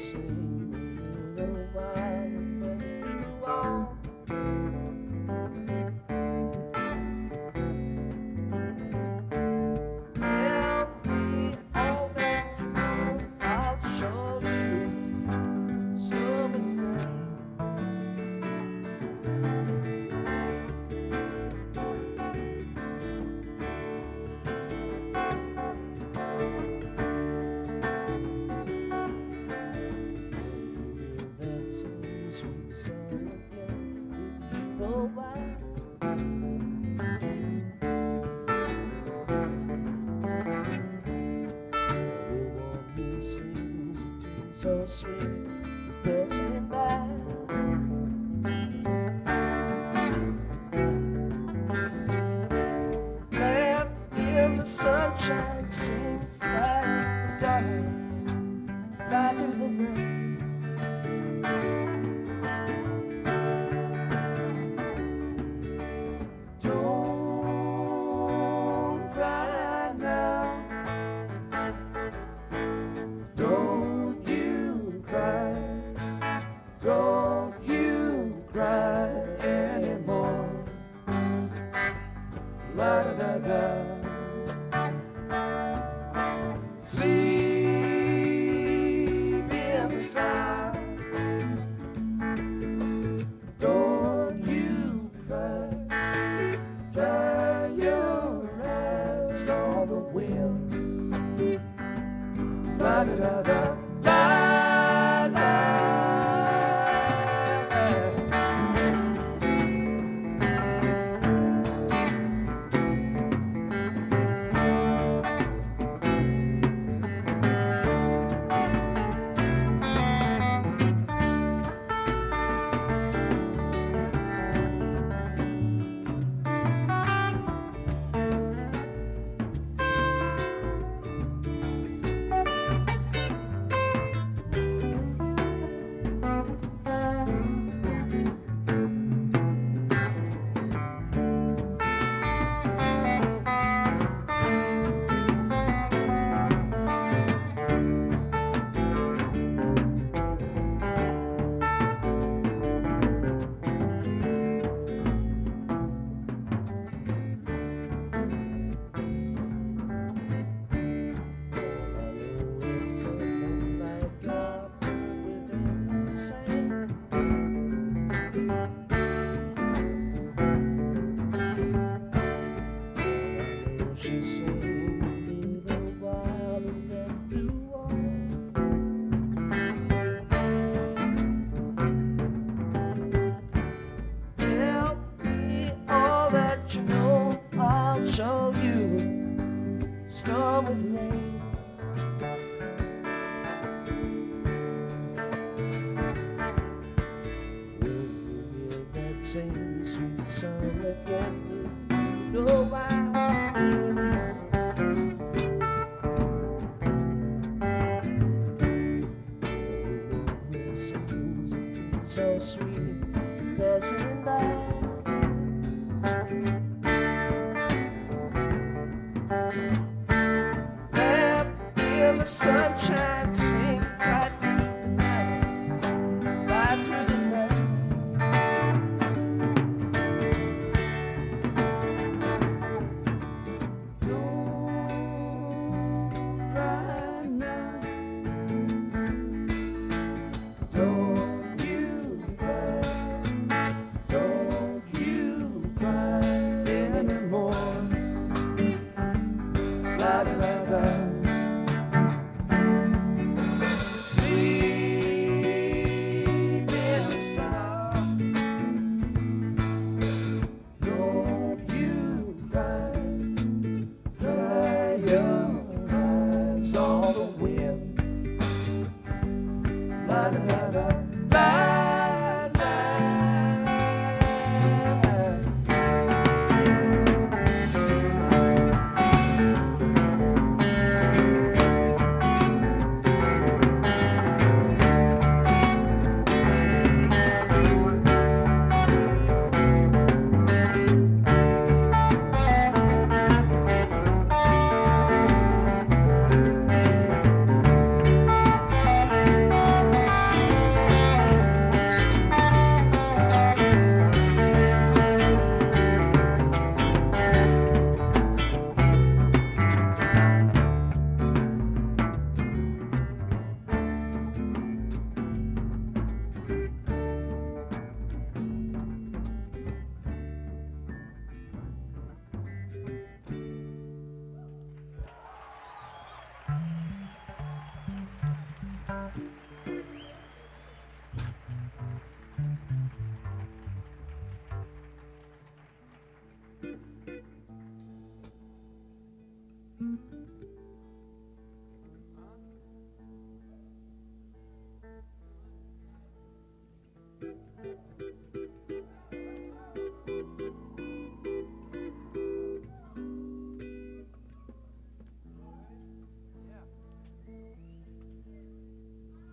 sing a little while and then through all. Tell me all that you know, I'll show you some rain. Sweet song again, if you know why. Everyone who sings a tune so sweet is passing by. Laugh in the sunshine, sing like the dark, fly through the night. Don't cry now. Don't you cry. Don't you cry anymore. La da da da. Sleep in the stars. Don't you cry. Dry your eyes on the wind. La da da da, la la. She sang a little while and then through all. Tell me all that you know, I'll show you storm and rain. Will you hear that same sweet song again? You know why? So sweet, it's passing by. Laugh in the sunshine, sing right through the night, right through the night. Don't cry now. Don't you cry. Don't you cry anymore. La da da da. Sleep in the stars. Don't you cry. Dry your eyes on the wind. La da da da.